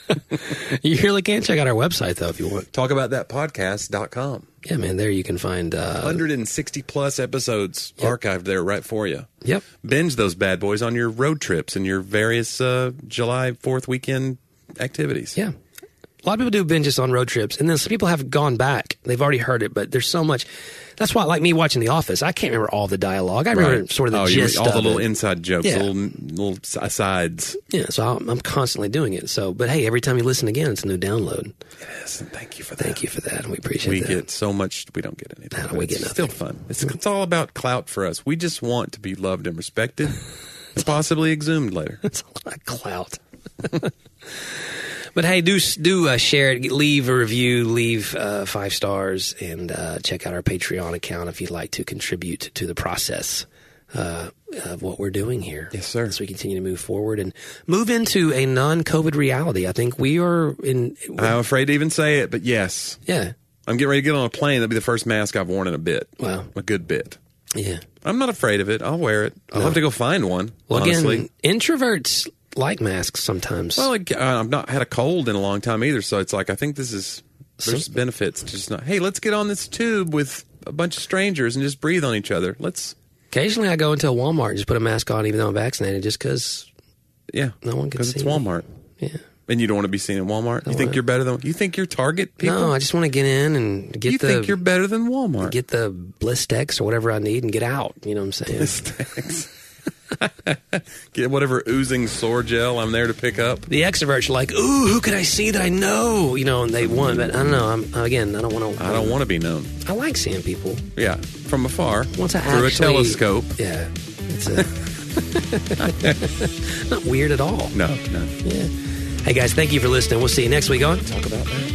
You really can check out our website, though, if you want. talk about that podcast dot com. Yeah, man, there you can find... Uh, one hundred sixty plus episodes yep. archived there right for you. Yep. Binge those bad boys on your road trips and your various uh, July fourth weekend activities. Yeah. A lot of people do binges on road trips, and then some people have gone back. They've already heard it, but there's so much. That's why, like me watching The Office, I can't remember all the dialogue. I remember right. sort of the oh, gist all the of little it. inside jokes, Yeah. little little asides. Yeah, so I'm, I'm constantly doing it. So, but hey, every time you listen again, it's a new download. It is, and thank you for that. Thank you for that, and we appreciate we that. We get so much. We don't get anything. No, we it's get nothing. Still fun. It's, it's all about clout for us. We just want to be loved and respected, and possibly exhumed later. It's a lot of clout. But hey, do do uh, share it, leave a review, leave uh, five stars, and uh, check out our Patreon account if you'd like to contribute to the process uh, of what we're doing here. Yes, sir. As we continue to move forward and move into a non-COVID reality. I think we are in... I'm afraid to even say it, but yes. Yeah. I'm getting ready to get on a plane. That'll be the first mask I've worn in a bit. Wow. A good bit. Yeah. I'm not afraid of it. I'll wear it. I'll No. have to go find one, Well, honestly. again, introverts like masks sometimes. Well, like, uh, I've not had a cold in a long time either, so it's like I think this is there's Some- benefits to just not. Hey, let's get on this tube with a bunch of strangers and just breathe on each other. Let's, Occasionally I go into a Walmart and just put a mask on even though I'm vaccinated just because yeah, no one can because see it's me. Walmart, Yeah. and you don't want to be seen at Walmart. You think wanna- you're better than you think you're Target people? No, I just want to get in and get you the think you're better than Walmart? get the Blistex or whatever I need and get out. You know what I'm saying? Mistakes. Get whatever oozing sore gel I'm there to pick up. The extroverts are like, ooh, who could I see that I know? You know, and they want, but I don't know. I'm again, I don't want to. I don't want to be known. I like seeing people. Yeah, from afar, Once I through actually, a telescope. Yeah, it's a, not weird at all. No, no. Yeah. Hey guys, thank you for listening. We'll see you next week on Talk about that.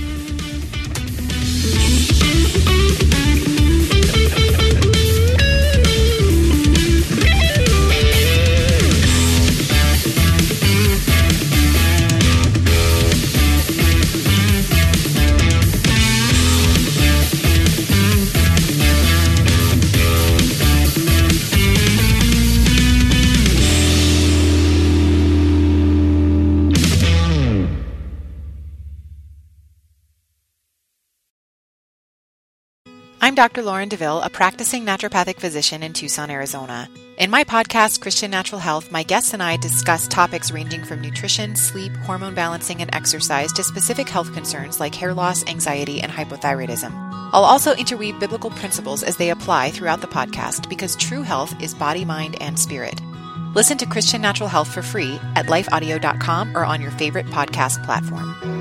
I'm Doctor Lauren DeVille, a practicing naturopathic physician in Tucson, Arizona. In my podcast, Christian Natural Health, my guests and I discuss topics ranging from nutrition, sleep, hormone balancing, and exercise to specific health concerns like hair loss, anxiety, and hypothyroidism. I'll also interweave biblical principles as they apply throughout the podcast because true health is body, mind, and spirit. Listen to Christian Natural Health for free at life audio dot com or on your favorite podcast platform.